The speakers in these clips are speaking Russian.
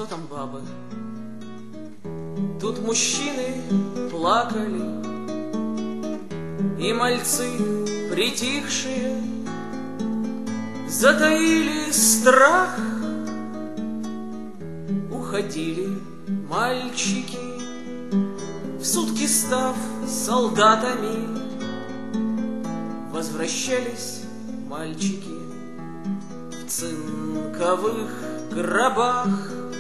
там бабы? Тут мужчины плакали, и мальцы притихшие затаили страх. Уходили мальчики, в сутки став солдатами. Возвращались мальчики в цинковых гробах.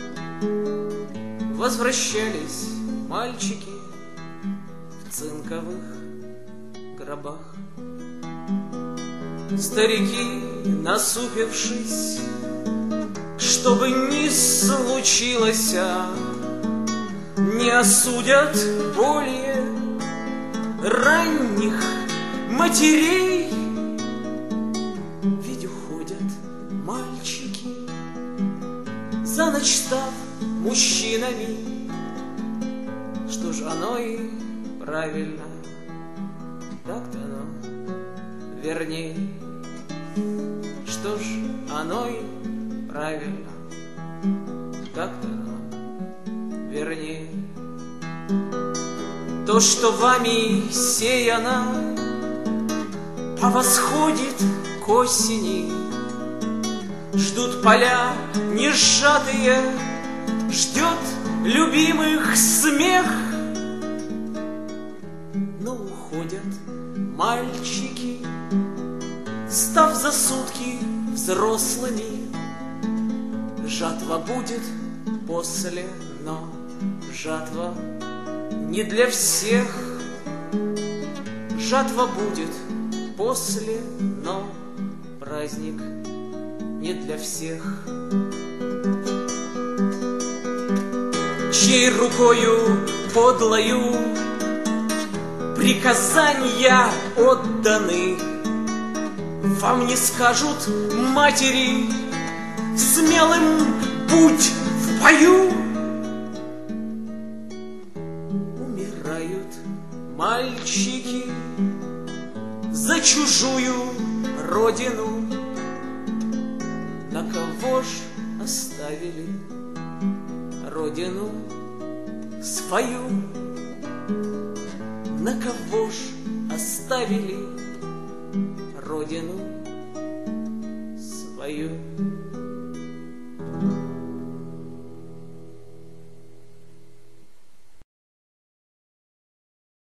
Возвращались мальчики в цинковых гробах. Старики, насупившись, чтобы не случилось, не осудят более ранних матерей. Ведь уходят мальчики, за ночь став мужчинами. Что ж, оно и правильно, так-то оно верней. Что ж, оно и правильно, так-то оно верней. То, что вами сеяно, повосходит к осени. Ждут поля несжатые, ждет любимых смех. Но уходят мальчики, став за сутки взрослыми. Жатва будет после, но жатва не для всех. Жатва будет после, но праздник не для всех. Чьей рукою подлою приказания отданы, вам не скажут матери: смелым будь в бою. Умирают мальчики за чужую родину. На кого ж оставили родину свою? На кого ж оставили родину свою?